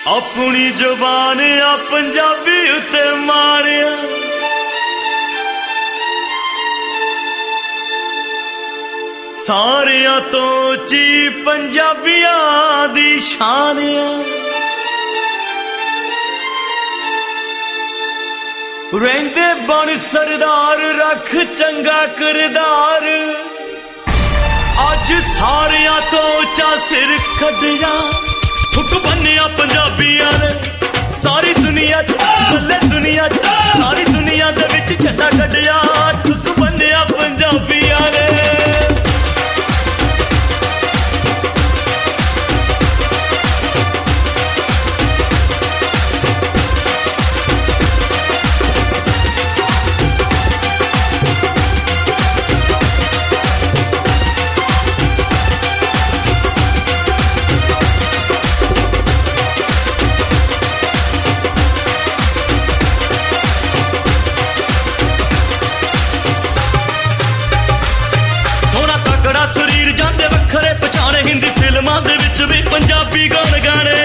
अपनी जुबान आ पंजाबी उत्ते माणिया सारियां तो ची पंजाबियां दी शान आ रहिंदे बन सरदार रख चंगा किरदार अज सारियां तो चा सिर कढिया ठुक बन्निया पंजाबियां ने सारी दुनिया बल्ले दुनिया सारी दुनिया दे विच झंडा कढिया ठुक बन्निया पंजाबियां ने शरीर जाते वखरे पछाणे हिंदी फिल्मां दे विच भी पंजाबी गान गाने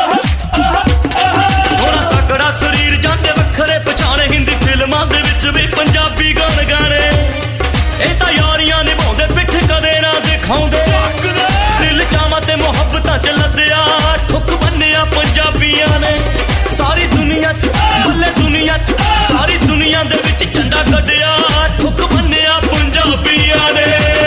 सोना तकड़ा शरीर जाते वखरे पछाणे हिंदी फिल्मां दे विच भी पंजाबी गान गाने ए तां यारियां निभाउंदे पिठ कदे ना दिखाउंदे दिल चावां ते मुहब्बतां च लद्दिया ठुक बन्निया पंजाबियां ने सारी दुनिया च बल्ले दुनिया च सारी दुनिया दे विच झंडा कढिया ठुक बन्निया पंजाबियां ने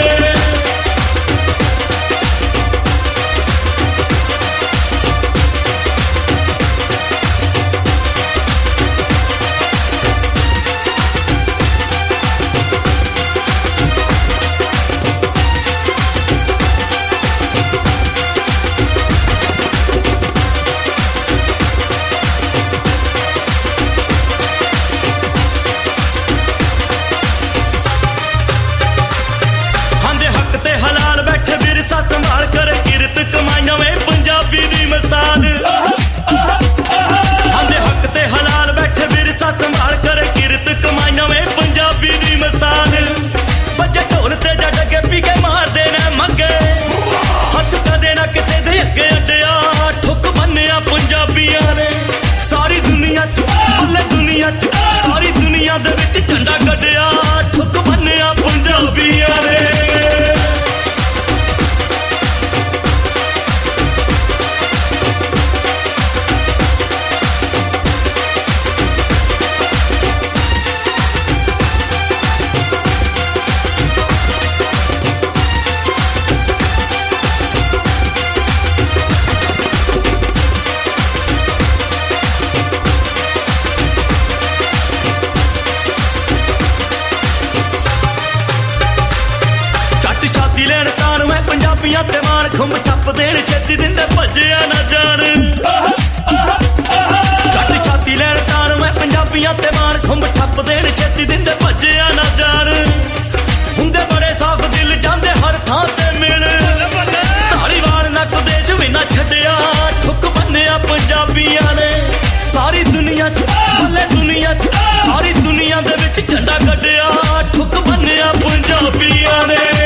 संभाल कर किरत कमाइयां में पंजाबी दी मिसाल हांदे हक ते हलाल बैठे विरसा संभाल कर किरत कमाइयां में पंजाबी दी मिसाल बजे ढोल ते जट के पी के मार देना मगे हथ कदे ना किसे दे अगे अड्डिया ठुक बन्निया पंजाबियां ने सारी दुनिया च बल्ले दुनिया च सारी दुनिया दे विच झंडा कढिया ठुक बन्निया पंजाबियां ने पंजाबियां ते मान खुंब टप देन छेती दिंदे भज्जिया ना जान कट छाती लैन तान मैं पंजाबियां ते मान खुंब टप देन छेती दिंदे भज्जिया ना जान हुंदे बड़े साफ दिल जांदे हर थां ते मिल धारीवाल नक दे च भी ना छड्डिया ठुक बन्निया पंजाबियां ने सारी दुनिया च बल्ले दुनिया च सारी दुनिया दे विच झंडा कढिया ठुक बन्निया पंजाबियां ने